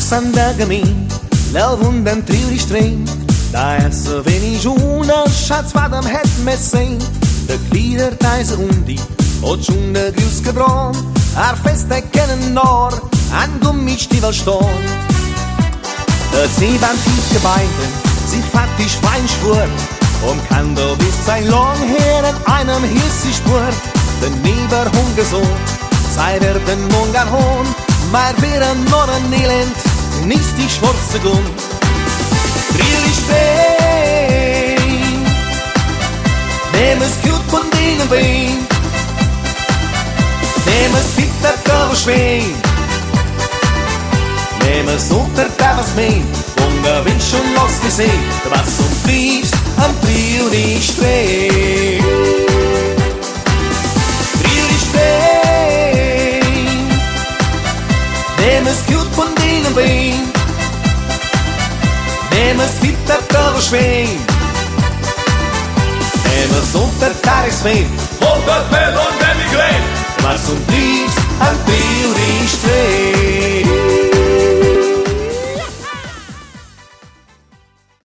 Sanda gamin, lavundem trio di string. Da essa veni giuna, schatz vadam het me sein. De glieder teise undi, o giuna grus gedron. Ar feste kennen nor, an gummistiefel storn. De Seeband tief gebeinden, sie fährt die Schweinspur. Kann du bis sein lang her in einem Hirsi spurt. Den Neberhund gesund, sei der den Mungarhund. Maar weer een Norden-Nederland, niet die schwarze Gun. Drill ich Bein, nehm es gut von denen Bein. Nehm es fit der Körperschwein, nehm es unter Tavas Main. Und gewinn schon los die See, was umtriebst am Trio nicht streng. Drill ich Bein, nehm es gut von denen Bein. Nehm es fit der Körperschwein, nehm es unter Tageswein. 100 Millionen